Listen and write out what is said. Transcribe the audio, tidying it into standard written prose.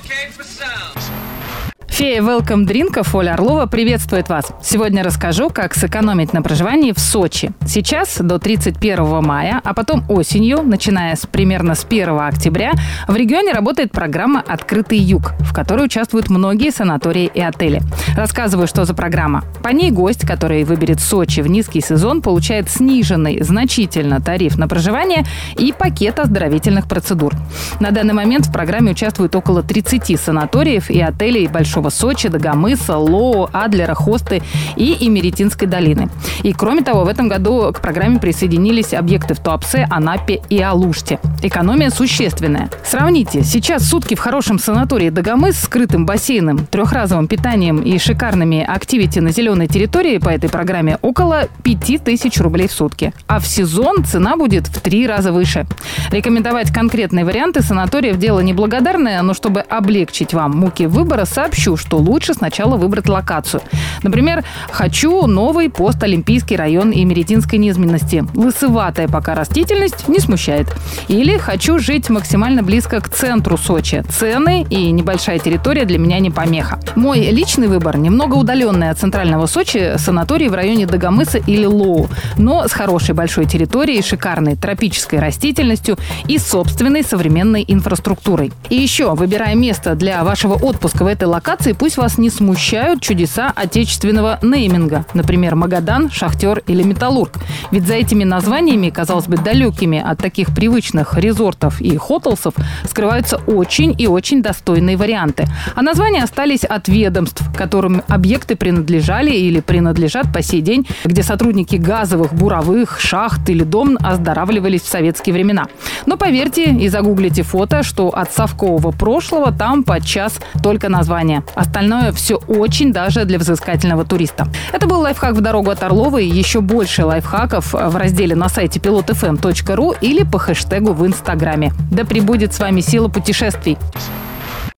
Фея Welcome Дринков Оля Орлова приветствует вас. Сегодня расскажу, как сэкономить на проживании в Сочи. Сейчас до 31 мая, а потом осенью, начиная примерно с 1 октября, в регионе работает программа «Открытый юг», в которой участвуют многие санатории и отели. Рассказываю, что за программа. По ней гость, который выберет Сочи в низкий сезон, получает сниженный значительно тариф на проживание и пакет оздоровительных процедур. На данный момент в программе участвуют около 30 санаториев и отелей Большого Сочи, Дагомыса, Лоо, Адлера, Хосты и Имеретинской долины. И кроме того, в этом году к программе присоединились объекты в Туапсе, Анапе и Алуште. Экономия существенная. Сравните, сейчас сутки в хорошем санатории Дагомыс с скрытым бассейном, трехразовым питанием и шикарными активити на зеленой территории по этой программе около 5000 рублей в сутки. А в сезон цена будет в 3 раза выше. Рекомендовать конкретные варианты санаториев дело неблагодарное, но чтобы облегчить вам муки выбора, сообщу, что лучше сначала выбрать локацию. Например, хочу новый постолимпийский район Имеретинской низменности. Лысоватая пока растительность не смущает. Или хочу жить максимально близко к центру Сочи. Цены и небольшая территория для меня не помеха. Мой личный выбор немного удаленный от центрального Сочи санаторий в районе Дагомыса или Лоо, но с хорошей большой территорией, шикарной тропической растительностью и собственной современной инфраструктурой. И еще, выбирая место для вашего отпуска в этой локации, пусть вас не смущают чудеса отечественного нейминга. Например, Магадан, Шахтер или Металлург. Ведь за этими названиями, казалось бы, далекими от таких привычных резортов и хотелсов, скрываются очень и очень достойные варианты. А названия остались от ведомств, которым объекты принадлежали или принадлежат по сей день, где сотрудники газовых, буровых, шахт или дом оздоравливались в советские времена. Но поверьте и загуглите фото, что от совкового прошлого там подчас только название. Остальное все очень даже для взыскательного туриста. Это был лайфхак в дорогу от Орловой. Еще больше лайфхаков в разделе на сайте pilotfm.ru или по хэштегу в Инстаграме. Да пребудет с вами сила путешествий!